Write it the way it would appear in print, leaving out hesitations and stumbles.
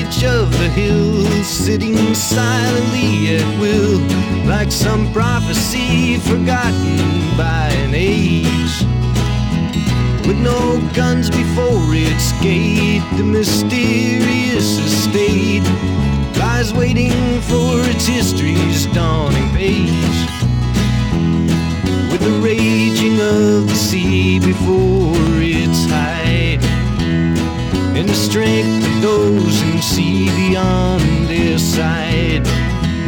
edge of the hill, sitting silently at will, like some prophecy forgotten by an age. With no guns before its gate, the mysterious estate lies waiting for its history's dawning page. With the raging of the sea before its height, and the strength of those who see beyond their sight.